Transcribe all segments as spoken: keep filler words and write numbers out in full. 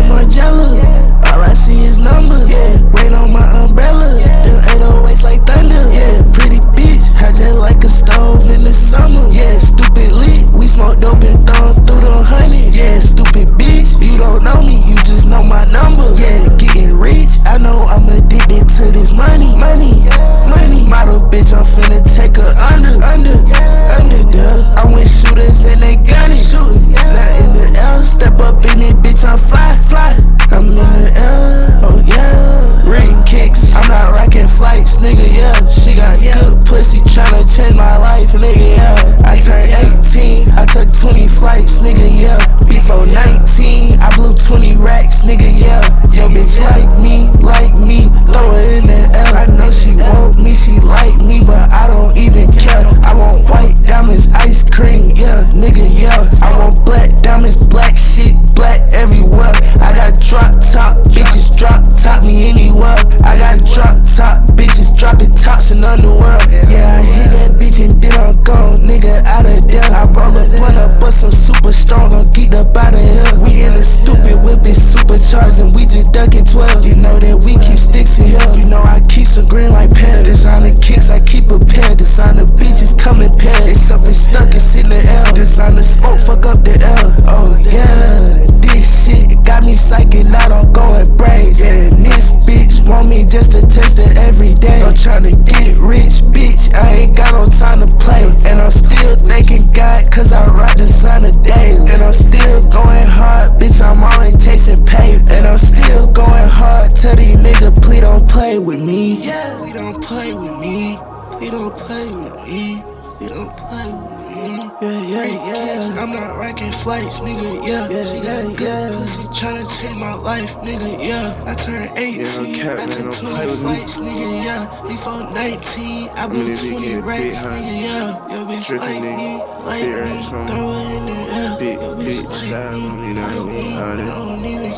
Margiela. All I see is numbers. Yeah, rain on my umbrella. Them eight oh eights like thunder. Yeah, pretty bitch, hot just like a stove in the summer. Yeah, stupid lit, we smoke dope and throw through them hundreds. Yeah, stupid bitch, you don't know me, you just know my number. Yeah, getting rich, I know I'm addicted to this money, money, money. Model bitch, I'm finna take her under, under, under. Duh. I'm with shooters and they gunning, shooting. Not in the air, step up in it, bitch, I'm fly, fly. I'm in the air, oh yeah. Ring kicks, I'm not rocking flights, nigga, yeah. She got good pussy, tryna change my life, nigga, yeah. I turned eighteen, I took twenty flights, nigga, yeah. Before nineteen, I blew twenty racks, nigga, yeah. Yo, bitch like me, like me, throw it in the air. I know she want me, she like me, but I don't even care. I want white diamonds, ice cream, yeah, nigga, yeah. I want black diamonds, black shit, black everywhere. I got drop top bitches, drop top me anywhere. I got drop top bitches, dropping tops in underwear. Yeah, I hit that bitch and then I'm gone, nigga, out of there. I roll a blunt up, but some super strong, gon' get up out of here. We in a stupid whip, it's supercharged and we just ducking twelve. You know that we keep sticks in here. You know I keep some green like pear. Designer kicks, I keep a pair. Designer bitches come in pairs. It's up and stuck, it's in the air. Designer smoke, fuck up the air. Oh yeah, this shit got me psyching out, I'm going braids. Yeah, and this bitch want me just to test it every day. I'm tryna get rich, bitch, I ain't got no time to play. And I'm still thanking God, cause I ride designer daily. And I'm still going hard, bitch, I'm always chasing pay. And I'm still going hard, tell these niggas, please don't play with me. Yeah, please don't play with me. Please don't play with me. Please don't play with me. Yeah, yeah, yeah. I'm not rocking flights, nigga, yeah. yeah she got yeah, good yeah. pussy, tryna change my life, nigga, yeah. I turned eighteen, yeah, I took twenty flights, nigga, yeah. Before nineteen, I blew twenty racks, nigga, yeah. Yo, bitch like me, like me, throw it in the air. Big, big style, I mean, I don't even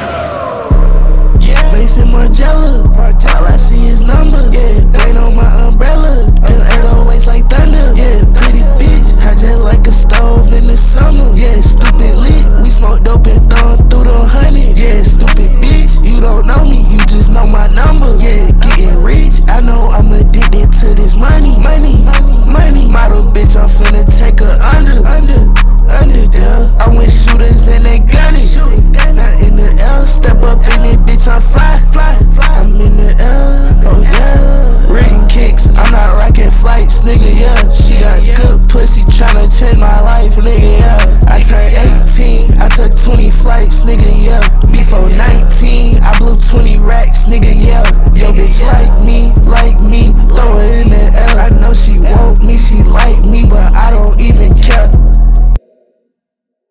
care. Yeah, Mason Margiela, all I see is numbers. Yeah, rain on my umbrella. Them eight oh eights like thunder. Yeah, pretty bitch, hot just like a stove in the summer. Yeah, stupid lit, we smoke dope and throw through them hundreds. Yeah, stupid bitch, you don't know me, you just know my number. Yeah, getting rich, I know I'm addicted to this money, money, money. Model bitch, I'm finna take her under, under, under. Duh. I'm with shooters and they gunning, shooting. Not in the air, step up in it, bitch, I'm fly, fly, fly. I'm in the air, oh yeah. Ring kicks, I'm not rocking flights, nigga, yeah. She got good pussy, tryna change my life, nigga, yeah. I turned eighteen, I took twenty flights, nigga, yeah. Before nineteen, I blew twenty racks, nigga, yeah. Yo, bitch like me, like